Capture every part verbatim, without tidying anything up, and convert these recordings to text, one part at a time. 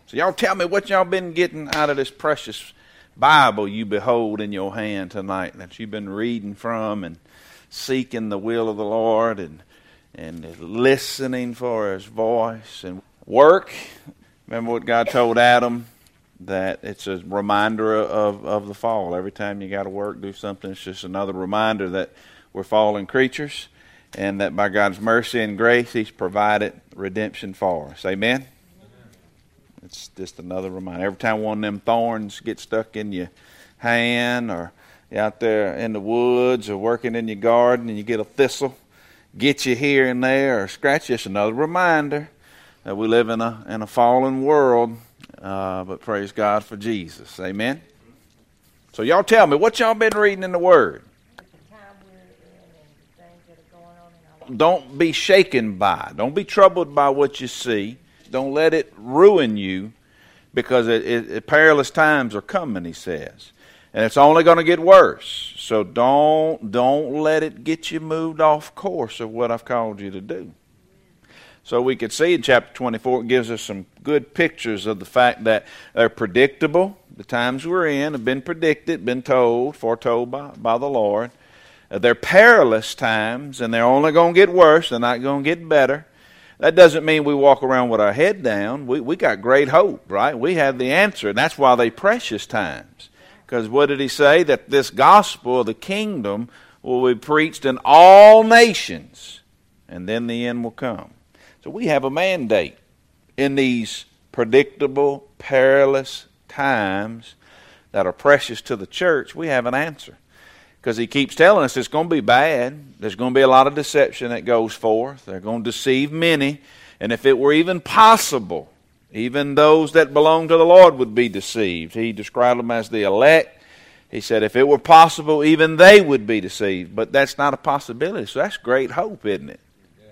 So y'all tell me what y'all been getting out of this precious Bible you behold in your hand tonight, that you've been reading from and seeking the will of the Lord and and listening for His voice and work. Remember what God told Adam, that it's a reminder of, of the fall. Every time you got to work, do something, it's just another reminder that we're fallen creatures and that by God's mercy and grace, He's provided redemption for us. Amen? It's just another reminder. Every time one of them thorns gets stuck in your hand, or you're out there in the woods or working in your garden and you get a thistle, get you here and there, or scratch, just another reminder that we live in a in a fallen world, uh, but praise God for Jesus. Amen? So y'all tell me, what y'all been reading in the Word? Don't be shaken by, don't be troubled by what you see. Don't let it ruin you, because it, it, it, perilous times are coming, he says. And it's only going to get worse. So don't don't let it get you moved off course of what I've called you to do. So we could see in chapter twenty-four, it gives us some good pictures of the fact that they're predictable. The times we're in have been predicted, been told, foretold by, by the Lord. Uh, they're perilous times, and they're only going to get worse. They're not going to get better. That doesn't mean we walk around with our head down. We we got great hope, right? We have the answer, and that's why they're precious times. Because what did he say? That this gospel of the kingdom will be preached in all nations, and then the end will come. So we have a mandate in these predictable, perilous times that are precious to the church. We have an answer. Because he keeps telling us it's going to be bad. There's going to be a lot of deception that goes forth. They're going to deceive many. And if it were even possible, even those that belong to the Lord would be deceived. He described them as the elect. He said if it were possible, even they would be deceived. But that's not a possibility. So that's great hope, isn't it? Yeah.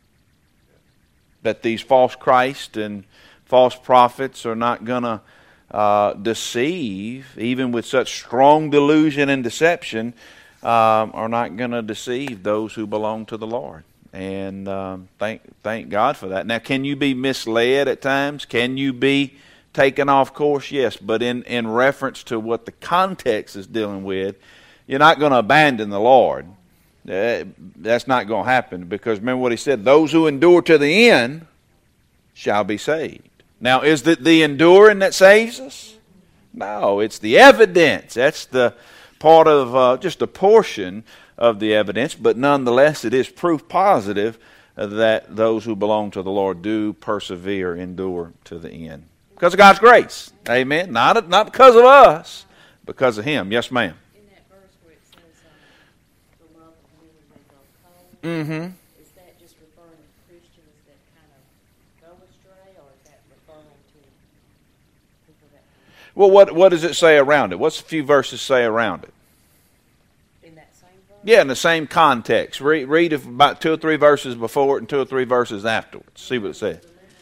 That these false Christ and false prophets are not going to Uh, deceive, even with such strong delusion and deception, um, are not going to deceive those who belong to the Lord. And um, thank thank God for that. Now, can you be misled at times? Can you be taken off course? Yes, but in, in reference to what the context is dealing with, you're not going to abandon the Lord. Uh, that's not going to happen, because remember what he said, those who endure to the end shall be saved. Now, is it the enduring that saves us? No, it's the evidence. That's the part of, uh, just a portion of the evidence, but nonetheless it is proof positive that those who belong to the Lord do persevere, endure to the end. Because of God's grace. Amen. Not, not because of us, because of Him. Yes, ma'am. In that verse where it says, um, the love of many may go cold, Mm-hmm. is that just referring to Christians that kind of go astray, or is that referring to people that... Well, what, what does it say around it? What's a few verses say around it? In that same verse? Yeah, in the same context. Read, read about two or three verses before it and two or three verses afterwards. See what it says.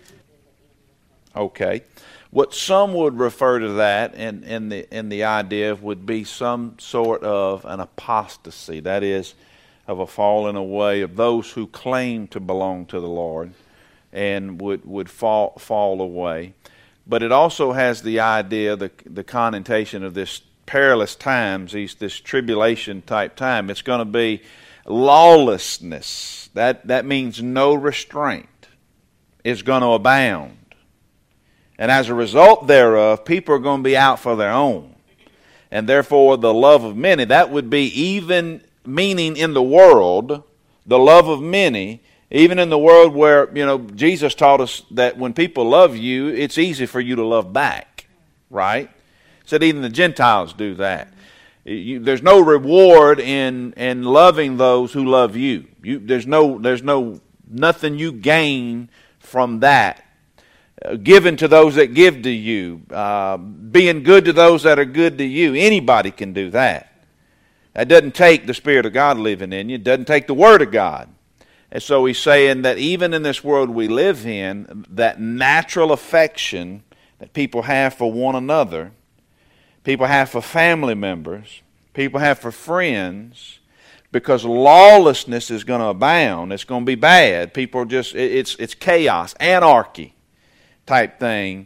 Okay. What some would refer to that in, in the in the idea would be some sort of an apostasy. That is, of a falling away of those who claim to belong to the Lord and would, would fall fall away. But it also has the idea, the the connotation of this perilous times, these this tribulation type time. It's going to be lawlessness. That that means no restraint is going to abound. And as a result thereof, people are going to be out for their own. And therefore, the love of many, that would be even meaning in the world, the love of many, even in the world where, you know, Jesus taught us that when people love you, it's easy for you to love back, right? He said even the Gentiles do that. You, there's no reward in in loving those who love you. You there's no there's no nothing you gain from that. Uh, given to those that give to you, uh, being good to those that are good to you. Anybody can do that. That doesn't take the Spirit of God living in you. It doesn't take the Word of God. And so he's saying that even in this world we live in, that natural affection that people have for one another, people have for family members, people have for friends, because lawlessness is going to abound. It's going to be bad. People are just, it's, it's chaos, anarchy type thing.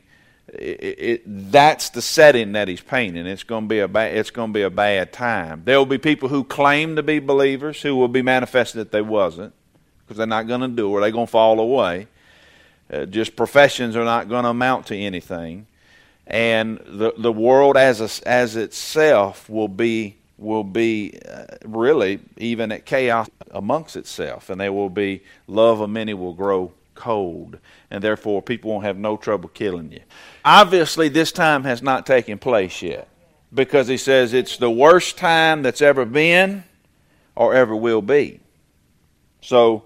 It, it, that's the setting that he's painting. It's going to be a ba- it's going to be a bad time. There will be people who claim to be believers who will be manifested that they wasn't, because they're not going to do it. They're going to fall away. Uh, just professions are not going to amount to anything, and the the world as a, as itself will be will be uh, really even at chaos amongst itself, and there will be love of many will grow cold, and therefore people won't have no trouble killing you. Obviously, this time has not taken place yet, because he says it's the worst time that's ever been or ever will be. So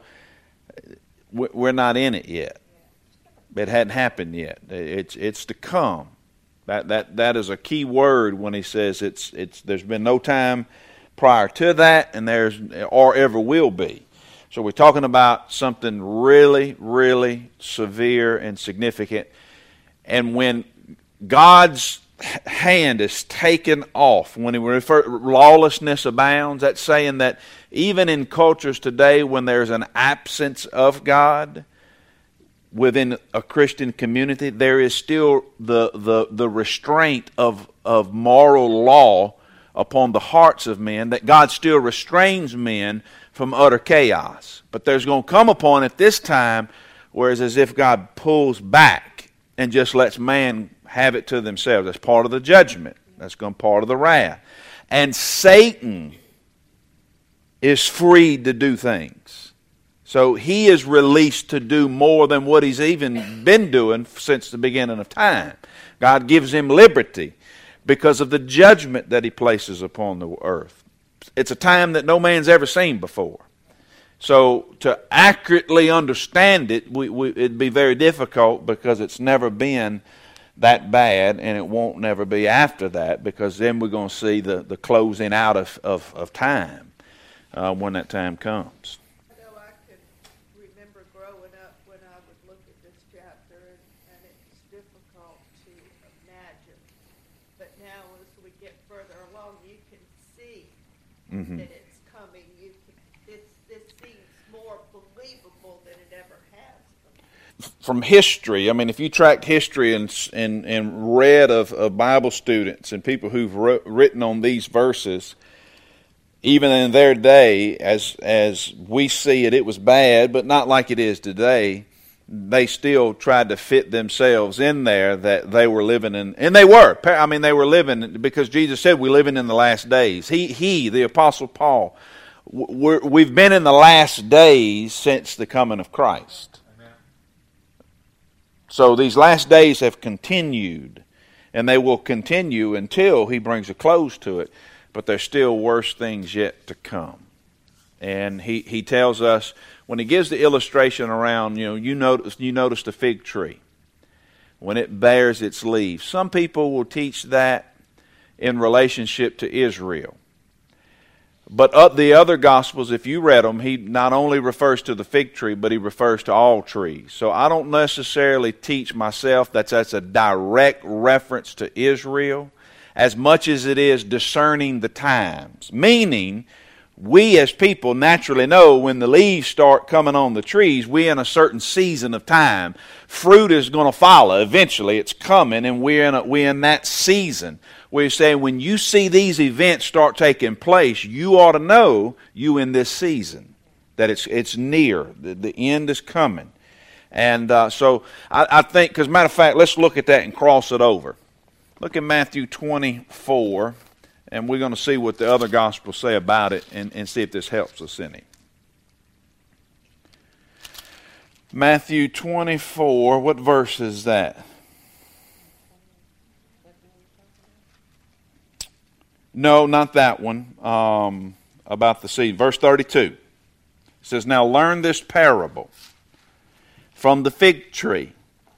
we're not in it yet. It hadn't happened yet. It's it's to come. That that that is a key word when he says it's it's. There's been no time prior to that, and there's or ever will be. So we're talking about something really, really severe and significant. And when God's hand is taken off, when he refers lawlessness abounds, that's saying that even in cultures today when there's an absence of God within a Christian community, there is still the the, the restraint of, of moral law upon the hearts of men, that God still restrains men from utter chaos. But there's going to come a point at this time where it's as if God pulls back and just lets man have it to themselves. That's part of the judgment. That's going to be part of the wrath. And Satan is freed to do things. So he is released to do more than what he's even been doing since the beginning of time. God gives him liberty because of the judgment that he places upon the earth. It's a time that no man's ever seen before. So to accurately understand it, we, we, it'd be very difficult, because it's never been that bad, and it won't never be after that, because then we're going to see the, the closing out of, of, of time uh, when that time comes. I know I can remember growing up when I would look at this chapter, and, and it's difficult to imagine. But now as we get further along, you can see mm-hmm. that it's coming. You can, this, this seems more believable than it ever has. From history, I mean, if you tracked history and and, and read of, of Bible students and people who've wrote, written on these verses, even in their day, as as we see it, it was bad, but not like it is today. They still tried to fit themselves in there that they were living in, and they were. I mean, they were living, because Jesus said we're living in the last days. He, he, the Apostle Paul, we're, we've been in the last days since the coming of Christ. Amen. So these last days have continued, and they will continue until he brings a close to it. But there's still worse things yet to come. And he, he tells us, when he gives the illustration around, you know, you notice, you notice the fig tree, when it bears its leaves. Some people will teach that in relationship to Israel. But of the other Gospels, if you read them, he not only refers to the fig tree, but he refers to all trees. So I don't necessarily teach myself that that's a direct reference to Israel, as much as it is discerning the times. Meaning, we as people naturally know when the leaves start coming on the trees, we're in a certain season of time. Fruit is going to follow. Eventually, it's coming, and we're in, a, we're in that season. We're saying when you see these events start taking place, you ought to know you in this season, that it's it's near. The, the end is coming. And uh, so I, I think, because matter of fact, let's look at that and cross it over. Look at Matthew twenty-four, and we're going to see what the other Gospels say about it, and, and see if this helps us any. Matthew twenty-four, what verse is that? No, not that one, um, about the seed. Verse thirty-two. It says, "Now learn this parable from the fig tree.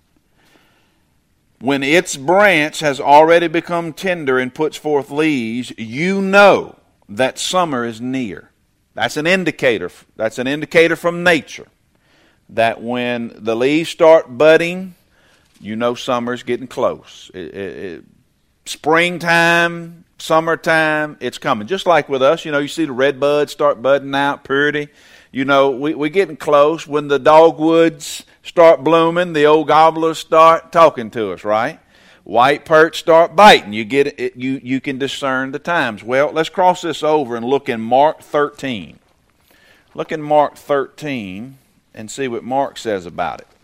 When its branch has already become tender and puts forth leaves, you know that summer is near." That's an indicator. That's an indicator from nature, that when the leaves start budding, you know summer's getting close. It, it, it, springtime, summertime, it's coming. Just like with us, you know, you see the red buds start budding out, pretty. You know, we, we're getting close. When the dogwoods start blooming, the old gobblers start talking to us, right? White perch start biting. You get it, you, you can discern the times. Well, let's cross this over and look in Mark thirteen. Look in Mark thirteen and see what Mark says about it.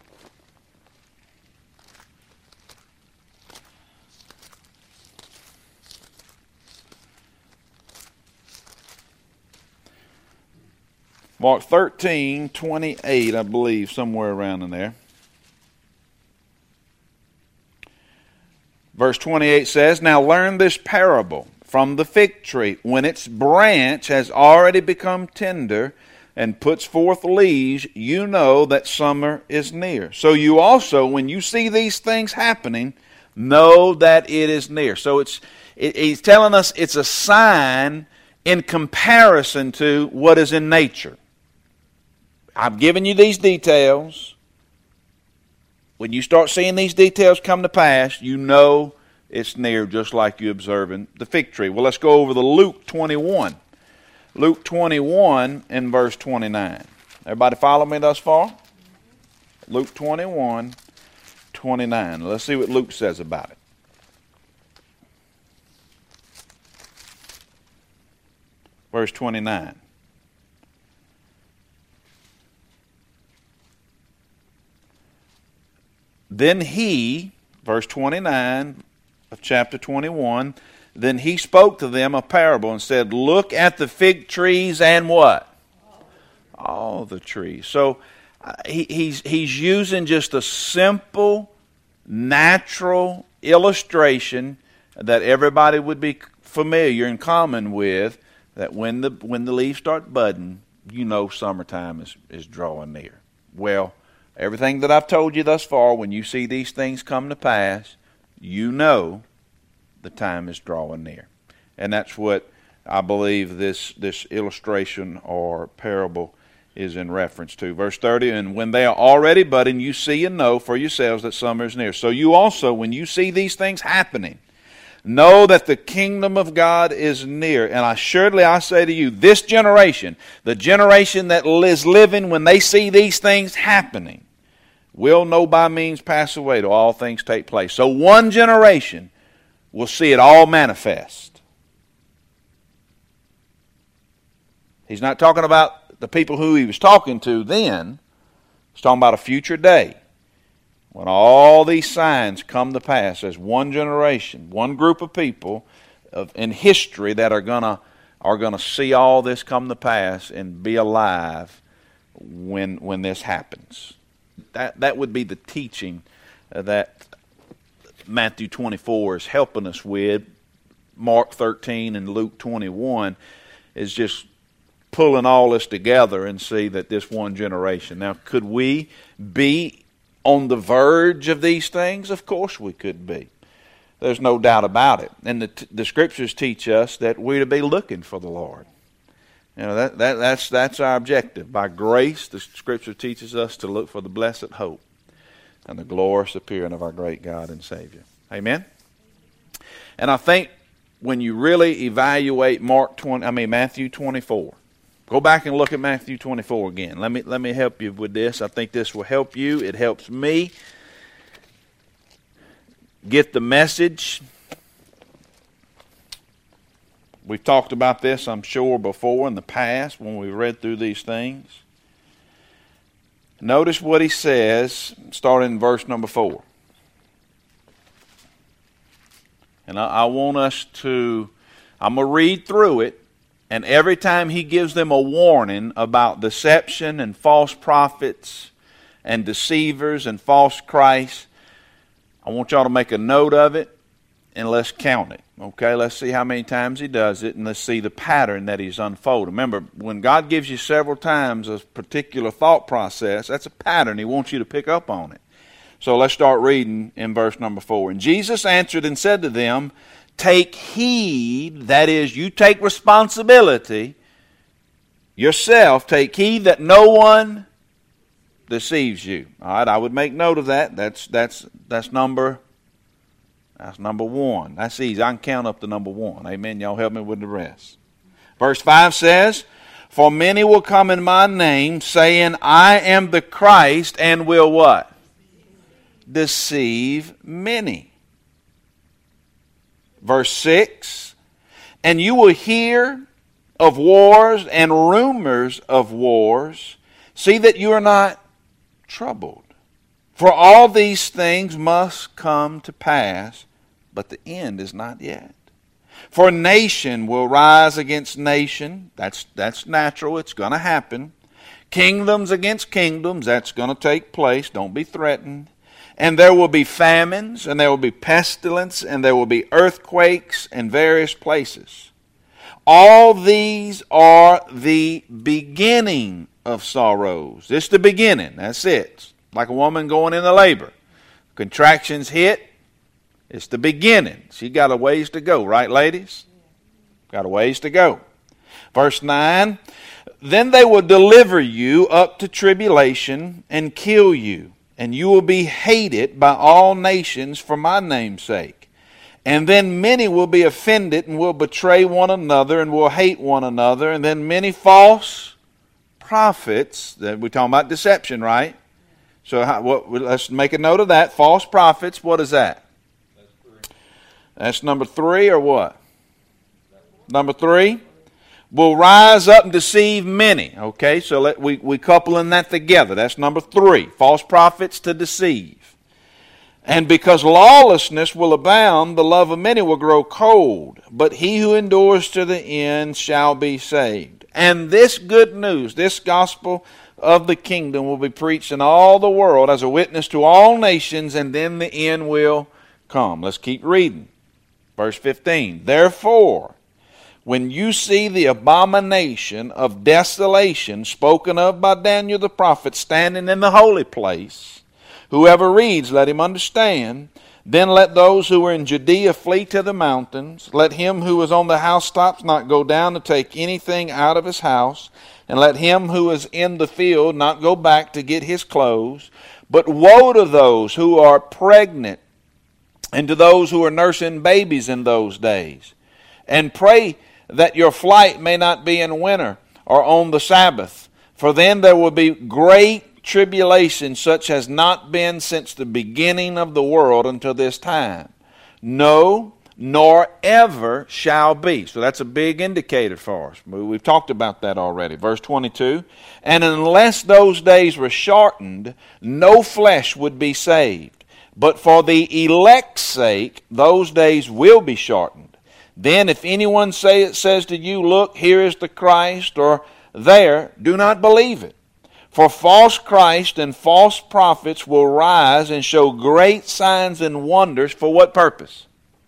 Mark thirteen, twenty-eight, I believe, somewhere around in there. Verse twenty-eight says, "Now learn this parable from the fig tree. When its branch has already become tender and puts forth leaves, you know that summer is near. So you also, when you see these things happening, know that it is near." So it's it, he's telling us it's a sign in comparison to what is in nature. I've given you these details. When you start seeing these details come to pass, you know it's near, just like you observing the fig tree. Well, let's go over to Luke twenty-one. Luke twenty-one and verse twenty-nine. Everybody follow me thus far? Luke twenty-one, twenty-nine. Let's see what Luke says about it. Verse twenty-nine. Then he, verse twenty-nine of chapter twenty-one, then he spoke to them a parable and said, "Look at the fig trees and what? All the trees." So uh, he, he's, he's using just a simple, natural illustration that everybody would be familiar and common with, that when the, when the leaves start budding, you know summertime is, is drawing near. Well, everything that I've told you thus far, when you see these things come to pass, you know the time is drawing near. And that's what I believe this, this illustration or parable is in reference to. Verse thirty, "And when they are already budding, you see and know for yourselves that summer is near. So you also, when you see these things happening, know that the kingdom of God is near. And assuredly I say to you, this generation, the generation that is living when they see these things happening, will no by means pass away till all things take place." So one generation will see it all manifest. He's not talking about the people who he was talking to then. He's talking about a future day when all these signs come to pass. As one generation, one group of people of, in history that are gonna are gonna see all this come to pass and be alive when when this happens. That that would be the teaching that Matthew twenty-four is helping us with. Mark thirteen and Luke twenty-one is just pulling all this together and see that this one generation. Now, could we be on the verge of these things? Of course we could be. There's no doubt about it. And the, the Scriptures teach us that we're to be looking for the Lord. You know, that, that that's that's our objective. By grace, the Scripture teaches us to look for the blessed hope and the glorious appearing of our great God and Savior. Amen? And I think when you really evaluate Mark twenty, I mean Matthew twenty-four, go back and look at Matthew twenty-four again. Let me let me help you with this. I think this will help you. It helps me get the message. We've talked about this, I'm sure, before in the past when we read through these things. Notice what he says, starting in verse number four. And I, I want us to, I'm going to read through it, and every time he gives them a warning about deception and false prophets and deceivers and false Christs, I want y'all to make a note of it, and let's count it. Okay, let's see how many times he does it, and let's see the pattern that he's unfolding. Remember, when God gives you several times a particular thought process, that's a pattern. He wants you to pick up on it. So let's start reading in verse number four. "And Jesus answered and said to them, take heed," that is, you take responsibility yourself, "take heed that no one deceives you." All right, I would make note of that. That's that's that's number That's number one. That's easy. I can count up to number one. Amen. Y'all help me with the rest. Verse five says, "For many will come in my name, saying, I am the Christ, and will" what? "Deceive many." Verse six, and you will hear of wars and rumors of wars. See that you are not troubled. For all these things must come to pass, but the end is not yet. For nation will rise against nation. That's, that's natural. It's going to happen. Kingdoms against kingdoms. That's going to take place. Don't be threatened. And there will be famines, and there will be pestilence, and there will be earthquakes in various places. All these are the beginning of sorrows. This is the beginning. That's it. It's like a woman going into labor. Contractions hit. It's the beginning. She got a ways to go, right, ladies? Got a ways to go. Verse nine, then they will deliver you up to tribulation and kill you, and you will be hated by all nations for my name's sake. And then many will be offended and will betray one another and will hate one another. And then many false prophets, that we're talking about deception, right? So how, what, let's make a note of that. False prophets, what is that? That's number three or what? Number three, will rise up and deceive many. Okay, so let, we, we coupling that together. That's number three. False prophets to deceive. And because lawlessness will abound, the love of many will grow cold. But he who endures to the end shall be saved. And this good news, this gospel of the kingdom will be preached in all the world as a witness to all nations, and then the end will come. Let's keep reading. Verse fifteen, therefore, when you see the abomination of desolation spoken of by Daniel the prophet standing in the holy place, whoever reads, let him understand. Then let those who are in Judea flee to the mountains. Let him who is on the housetops not go down to take anything out of his house. And let him who is in the field not go back to get his clothes. But woe to those who are pregnant, and to those who are nursing babies in those days. And pray that your flight may not be in winter or on the Sabbath. For then there will be great tribulation, such as not been since the beginning of the world until this time. No, nor ever shall be. So that's a big indicator for us. We've talked about that already. Verse twenty-two, and unless those days were shortened, no flesh would be saved. But for the elect's sake, those days will be shortened. Then if anyone say, says to you, look, here is the Christ, or there, do not believe it. For false Christ and false prophets will rise and show great signs and wonders. For what purpose?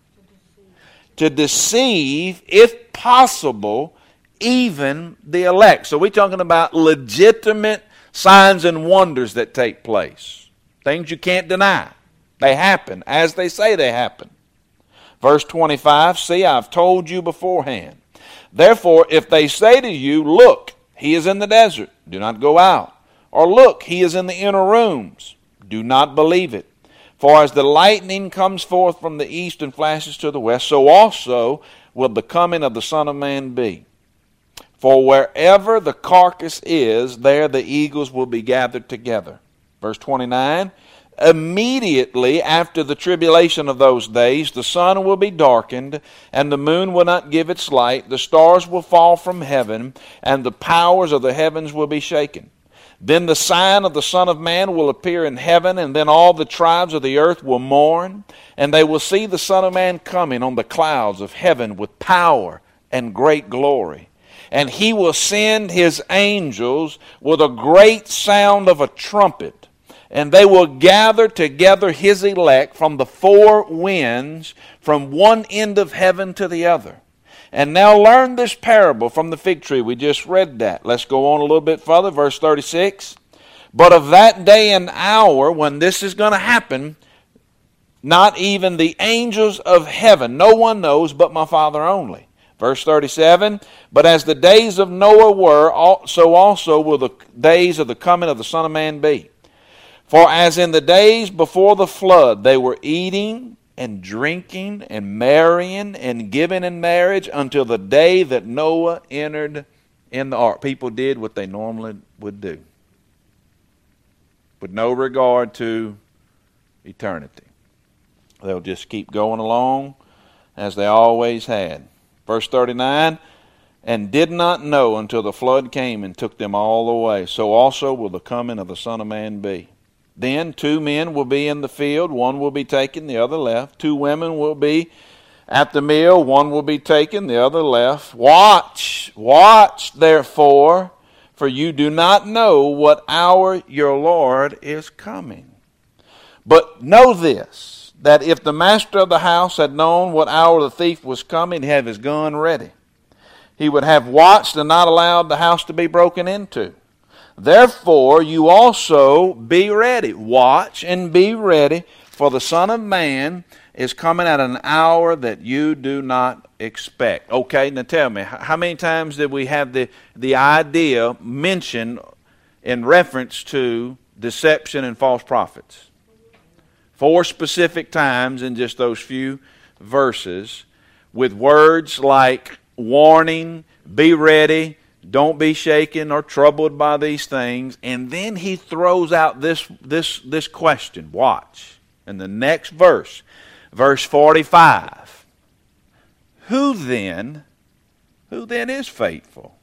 To deceive, to deceive, if possible, even the elect. So we're talking about legitimate signs and wonders that take place. Things you can't deny. They happen as they say they happen. Verse twenty-five, see, I've told you beforehand. Therefore, if they say to you, look, he is in the desert, do not go out. Or look, he is in the inner rooms, do not believe it. For as the lightning comes forth from the east and flashes to the west, so also will the coming of the Son of Man be. For wherever the carcass is, there the eagles will be gathered together. Verse twenty-nine, immediately after the tribulation of those days, the sun will be darkened, and the moon will not give its light. The stars will fall from heaven, and the powers of the heavens will be shaken. Then the sign of the Son of Man will appear in heaven, and then all the tribes of the earth will mourn, and they will see the Son of Man coming on the clouds of heaven with power and great glory. And he will send his angels with a great sound of a trumpet, and they will gather together his elect from the four winds, from one end of heaven to the other. And now learn this parable from the fig tree. We just read that. Let's go on a little bit further. Verse thirty-six. But of that day and hour when this is going to happen, not even the angels of heaven, no one knows but my Father only. Verse thirty-seven, but as the days of Noah were, so also will the days of the coming of the Son of Man be. For as in the days before the flood, they were eating and drinking and marrying and giving in marriage until the day that Noah entered in the ark. People did what they normally would do, with no regard to eternity. They'll just keep going along as they always had. Verse thirty-nine, and did not know until the flood came and took them all away. So also will the coming of the Son of Man be. Then two men will be in the field, one will be taken, the other left. Two women will be at the mill, one will be taken, the other left. Watch, watch therefore, for you do not know what hour your Lord is coming. But know this, that if the master of the house had known what hour the thief was coming, he'd have his gun ready. He would have watched and not allowed the house to be broken into. Therefore, you also be ready. Watch and be ready, for the Son of Man is coming at an hour that you do not expect. Okay, now tell me, how many times did we have the, the idea mentioned in reference to deception and false prophets? Four specific times in just those few verses, with words like warning, be ready, don't be shaken or troubled by these things. And then he throws out this, this, this question. Watch. In the next verse, verse forty-five. Who then, who then is faithful?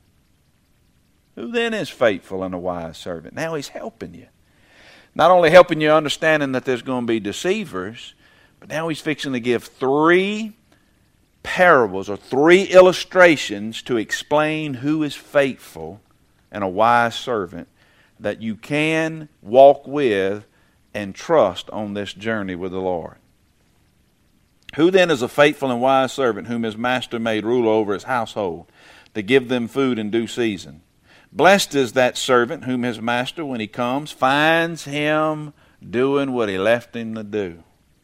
Who then is faithful and a wise servant? Now he's helping you. Not only helping you understanding that there's going to be deceivers, but now he's fixing to give three parables or three illustrations to explain who is faithful and a wise servant that you can walk with and trust on this journey with the Lord. Who then is a faithful and wise servant whom his master made ruler over his household to give them food in due season? Blessed is that servant whom his master, when he comes, finds him doing what he left him to do.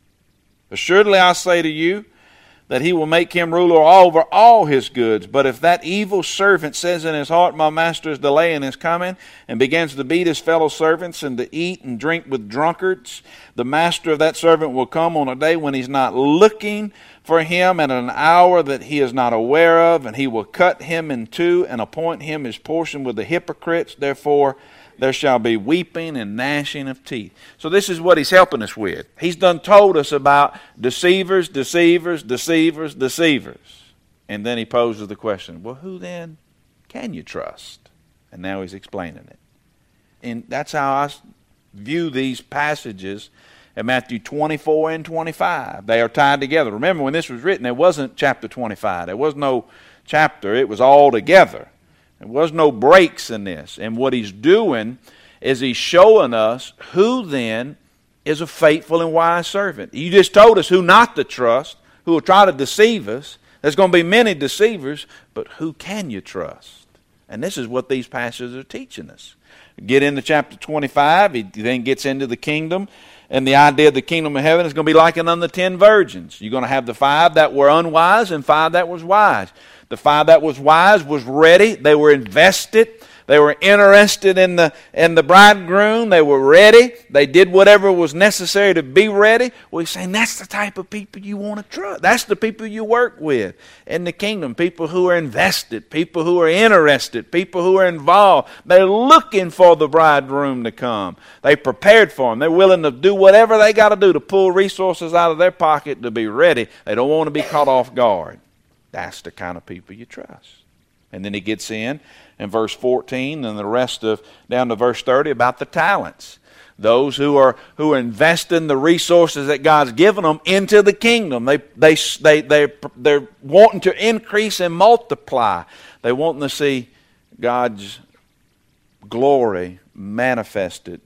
Assuredly I say to you, that he will make him ruler over all his goods. But if that evil servant says in his heart, my master is delaying his coming, and begins to beat his fellow servants and to eat and drink with drunkards, the master of that servant will come on a day when he's not looking for him, and at an hour that he is not aware of, and he will cut him in two and appoint him his portion with the hypocrites. Therefore there shall be weeping and gnashing of teeth. So this is what he's helping us with. He's done told us about deceivers, deceivers, deceivers, deceivers. And then he poses the question, well, who then can you trust? And now he's explaining it. And that's how I view these passages in Matthew twenty-four and twenty-five. They are tied together. Remember, when this was written, there wasn't chapter twenty-five. There was no chapter. It was all together. There was no breaks in this. And what he's doing is he's showing us who then is a faithful and wise servant. You just told us who not to trust, who will try to deceive us. There's going to be many deceivers, but who can you trust? And this is what these passages are teaching us. Get into chapter twenty-five, he then gets into the kingdom. And the idea of the kingdom of heaven is going to be likened unto the ten virgins. You're going to have the five that were unwise and five that was wise. The five that was wise was ready. They were invested. They were interested in the in the bridegroom. They were ready. They did whatever was necessary to be ready. Well, he's saying that's the type of people you want to trust. That's the people you work with in the kingdom. People who are invested. People who are interested. People who are involved. They're looking for the bridegroom to come. They prepared for him. They're willing to do whatever they got to do to pull resources out of their pocket to be ready. They don't want to be caught off guard. That's the kind of people you trust. And then he gets in in verse fourteen and the rest of down to verse thirty about the talents. Those who are who are investing the resources that God's given them into the kingdom. They they they they they're wanting to increase and multiply. They wanting to see God's glory manifested,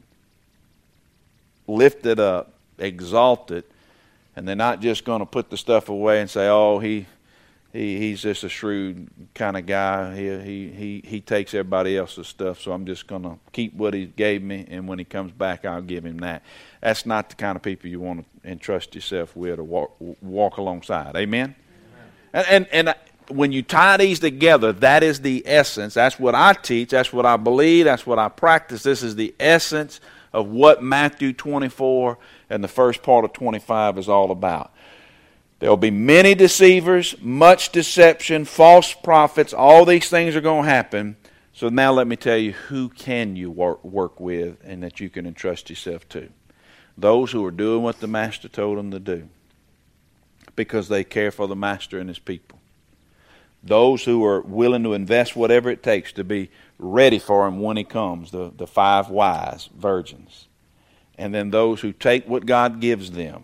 lifted up, exalted, and they're not just going to put the stuff away and say, "Oh, he." He he's just a shrewd kind of guy. He he he he takes everybody else's stuff, so I'm just going to keep what he gave me, and when he comes back, I'll give him that. That's not the kind of people you want to entrust yourself with or walk, walk alongside. Amen? Amen. And, and and when you tie these together, that is the essence. That's what I teach. That's what I believe. That's what I practice. This is the essence of what Matthew twenty-four and the first part of twenty-five is all about. There will be many deceivers, much deception, false prophets. All these things are going to happen. So now let me tell you, who can you work, work with and that you can entrust yourself to? Those who are doing what the Master told them to do. because they care for the master and his people. Those who are willing to invest whatever it takes to be ready for him when he comes, the, the five wise virgins. And then those who take what God gives them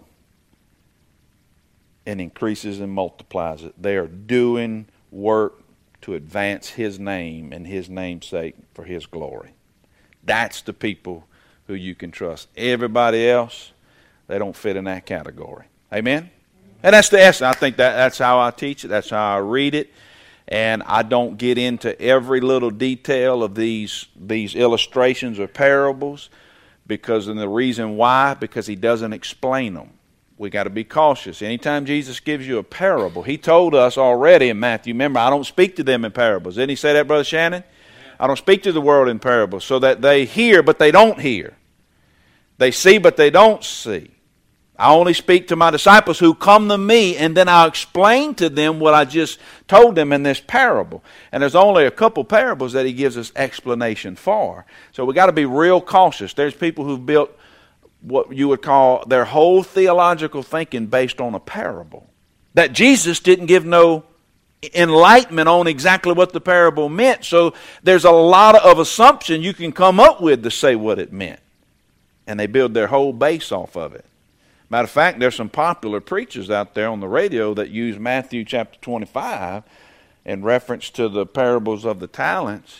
and increases and multiplies it. They are doing work to advance his name and his name's sake for his glory. That's the people who you can trust. Everybody else, they don't fit in that category. Amen? And that's the essence. I think that that's how I teach it. That's how I read it. And I don't get into every little detail of these these illustrations or parables, because and the reason why, because he doesn't explain them. We got to be cautious. Anytime Jesus gives you a parable, he told us already in Matthew, remember, I don't speak to them in parables. Didn't he say that, Brother Shannon? Yeah. I don't speak to the world in parables, so that they hear but they don't hear. They see but they don't see. I only speak to my disciples who come to me, and then I'll explain to them what I just told them in this parable. And there's only a couple parables that he gives us explanation for. So we got to be real cautious. There's people who've built what you would call their whole theological thinking based on a parable. That Jesus didn't give no enlightenment on exactly what the parable meant. So there's a lot of assumption you can come up with to say what it meant. And they build their whole base off of it. Matter of fact, there's some popular preachers out there on the radio that use Matthew chapter twenty-five in reference to the parables of the talents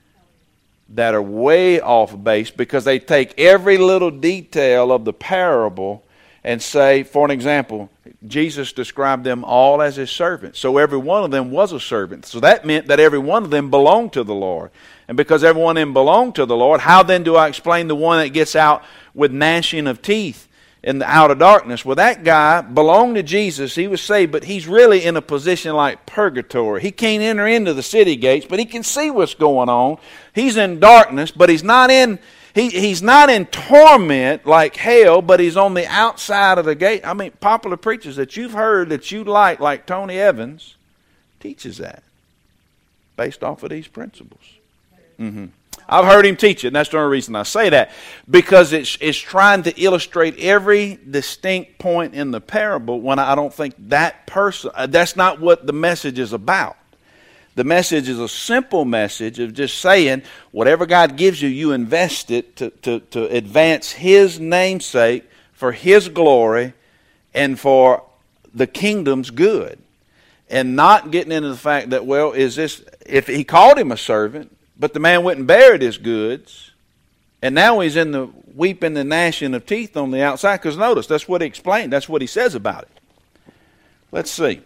that are way off base, because they take every little detail of the parable and say, for an example, Jesus described them all as his servants. So every one of them was a servant. So that meant that every one of them belonged to the Lord. And because every one of them belonged to the Lord, how then do I explain the one that gets out with gnashing of teeth in the outer darkness? Well, that guy belonged to Jesus. He was saved, but he's really in a position like purgatory. He can't enter into the city gates, but he can see what's going on. He's in darkness, but he's not in he, he's not in torment like hell, but he's on the outside of the gate. I mean, popular preachers that you've heard that you like, like Tony Evans, teaches that based off of these principles. Mm-hmm. I've heard him teach it, and that's the only reason I say that. Because it's it's trying to illustrate every distinct point in the parable when I don't think that person, that's not what the message is about. The message is a simple message of just saying, whatever God gives you, you invest it to, to, to advance his namesake for his glory and for the kingdom's good. And not getting into the fact that, well, is this, if he called him a servant, but the man went and buried his goods, and now he's in the weeping and gnashing of teeth on the outside. Because notice, that's what he explained. That's what he says about it. Let's see.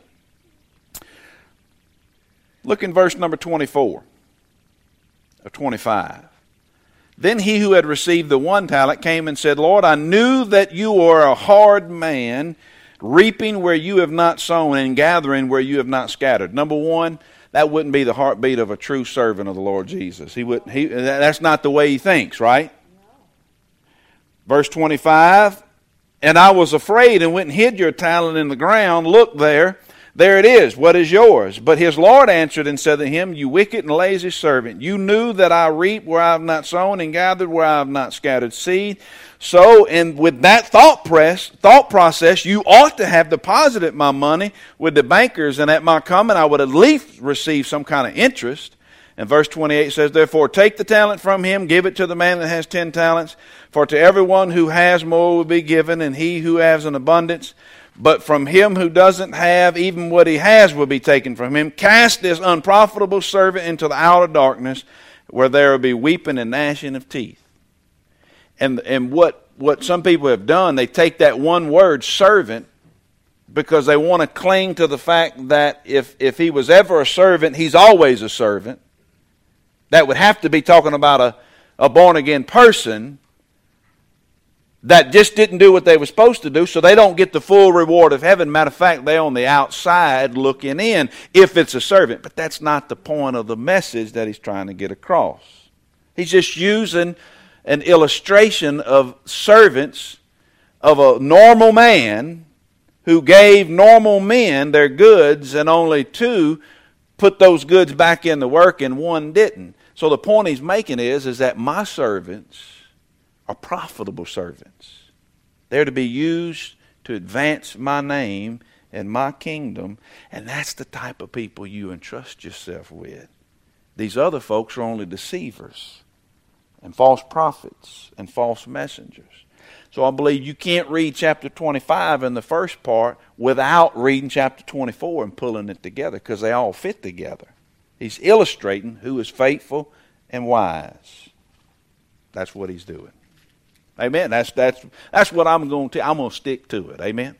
Look in verse number twenty-four or twenty-five. Then he who had received the one talent came and said, Lord, I knew that you are a hard man, reaping where you have not sown and gathering where you have not scattered. Number one, that wouldn't be the heartbeat of a true servant of the Lord Jesus. He would. He. That's not the way he thinks, right? No. Verse twenty-five, and I was afraid and went and hid your talent in the ground. Look there. There it is. What is yours? But his Lord answered and said to him, you wicked and lazy servant, you knew that I reap where I have not sown and gathered where I have not scattered seed. So, and with that thought press, thought process, you ought to have deposited my money with the bankers, and at my coming I would at least receive some kind of interest. And verse twenty-eight says, therefore take the talent from him, give it to the man that has ten talents. For to everyone who has more will be given, and he who has an abundance. But from him who doesn't have, even what he has will be taken from him. Cast this unprofitable servant into the outer darkness, where there will be weeping and gnashing of teeth. And and what, what some people have done, they take that one word, servant, because they want to cling to the fact that if, if he was ever a servant, he's always a servant. That would have to be talking about a, a born-again person that just didn't do what they were supposed to do, so they don't get the full reward of heaven. Matter of fact, they're on the outside looking in if it's a servant. But that's not the point of the message that he's trying to get across. He's just using an illustration of servants of a normal man who gave normal men their goods, and only two put those goods back in the work and one didn't. So the point he's making is, is that my servants are profitable servants. They're to be used to advance my name in my kingdom. And that's the type of people you entrust yourself with. These other folks are only deceivers and false prophets and false messengers. So I believe you can't read chapter twenty-five in the first part without reading chapter twenty-four and pulling it together, because they all fit together. He's illustrating who is faithful and wise. That's what he's doing. Amen. That's that's that's what I'm going to. I'm going to stick to it. Amen.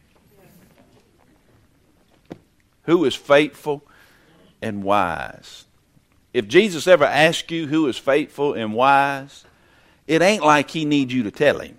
Yeah. Who is faithful and wise? If Jesus ever asks you who is faithful and wise, it ain't like he needs you to tell him.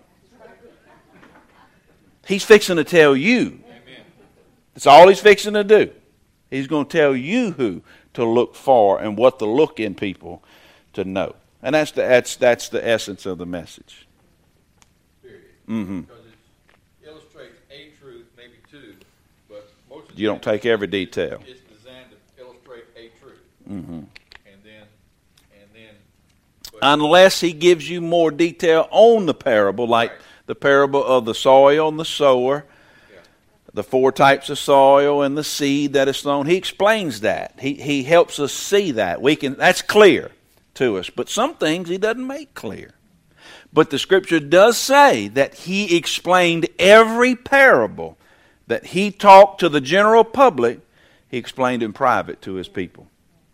He's fixing to tell you. Amen. That's all he's fixing to do. He's going to tell you who to look for and what to look in people to know. And that's the that's that's the essence of the message. Period. Mm-hmm. Because it illustrates a truth, maybe two, but most of the You don't take every detail. It's designed to illustrate a truth. Mm-hmm. And then, and then, but Unless he gives you more detail on the parable, like right. the parable of the soil and the sower, yeah. the four types of soil and the seed that is sown. He explains that. He he helps us see that. We can. That's clear to us. But some things he doesn't make clear. But the scripture does say that he explained every parable that he talked to the general public, he explained in private to his people.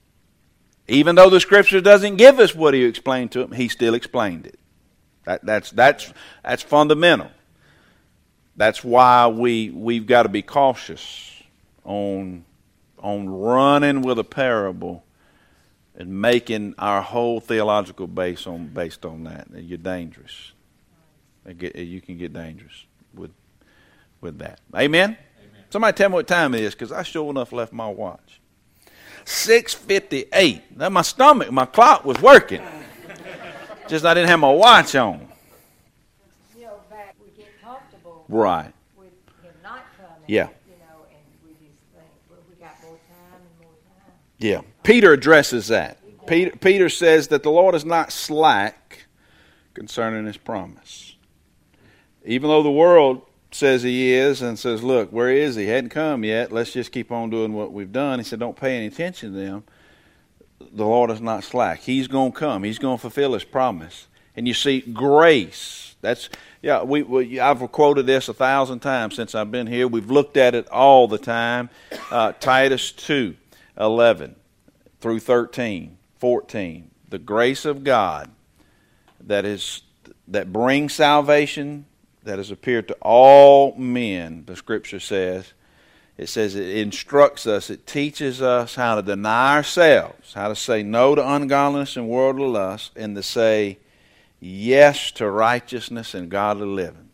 Even though the scripture doesn't give us what he explained to them, he still explained it. That, that's that's that's fundamental. That's why we we've got to be cautious on on running with a parable and making our whole theological base on based on that. You're dangerous. You can get dangerous with with that. Amen? Amen. Somebody tell me what time it is, because I sure enough left my watch. six fifty-eight. Now my stomach, my clock was working. Just I didn't have my watch on. You know, back we get comfortable Right. with him not coming. Yeah. You know, and we just think, well, we got more time and more time. Yeah. Peter addresses that. Peter, Peter says that the Lord is not slack concerning his promise. Even though the world says he is and says, look, where is he? He hadn't come yet. Let's just keep on doing what we've done. He said, don't pay any attention to them. The Lord is not slack. He's going to come. He's going to fulfill his promise. And you see, grace. That's yeah. We, we I've quoted this a thousand times since I've been here. We've looked at it all the time. Uh, Titus two, eleven through thirteen, fourteen. The grace of God that is that brings salvation, that has appeared to all men. The Scripture says. It says it instructs us, it teaches us how to deny ourselves, how to say no to ungodliness and worldly lust, and to say yes to righteousness and godly living,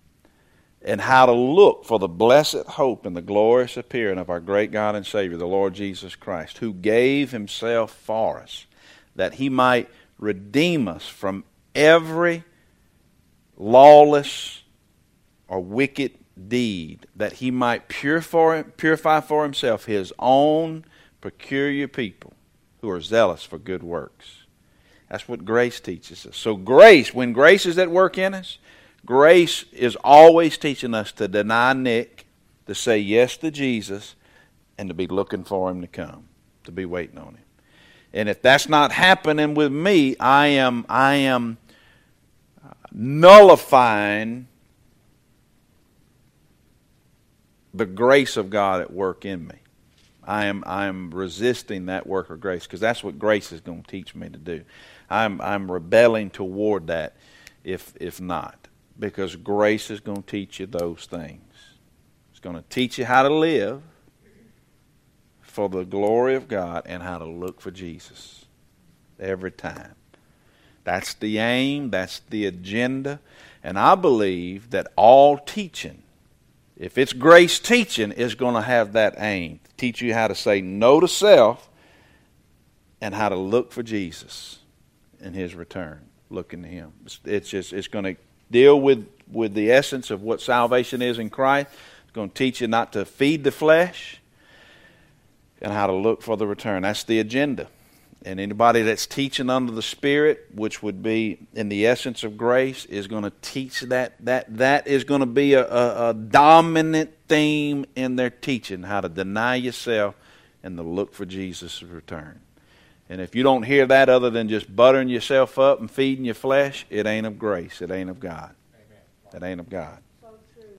and how to look for the blessed hope and the glorious appearing of our great God and Savior, the Lord Jesus Christ, who gave himself for us, that he might redeem us from every lawless or wicked deed, that he might purify, purify for himself his own peculiar people who are zealous for good works. That's what grace teaches us. So grace, when grace is at work in us, grace is always teaching us to deny Nick, to say yes to Jesus, and to be looking for him to come, to be waiting on him. And if that's not happening with me, I am I am nullifying the grace of God at work in me. I am I am resisting that work of grace, because that's what grace is going to teach me to do. I'm I'm rebelling toward that if if not, because grace is going to teach you those things. It's going to teach you how to live for the glory of God and how to look for Jesus every time. That's the aim, that's the agenda, and I believe that all teaching, if it's grace teaching, is going to have that aim. Teach you how to say no to self and how to look for Jesus in his return. Looking to him. It's, it's just it's going to deal with, with the essence of what salvation is in Christ. It's going to teach you not to feed the flesh and how to look for the return. That's the agenda. And anybody that's teaching under the Spirit, which would be in the essence of grace, is going to teach that. That that is going to be a, a, a dominant theme in their teaching, how to deny yourself and to look for Jesus' return. And if you don't hear that other than just buttering yourself up and feeding your flesh, it ain't of grace. It ain't of God. Amen. It ain't of God.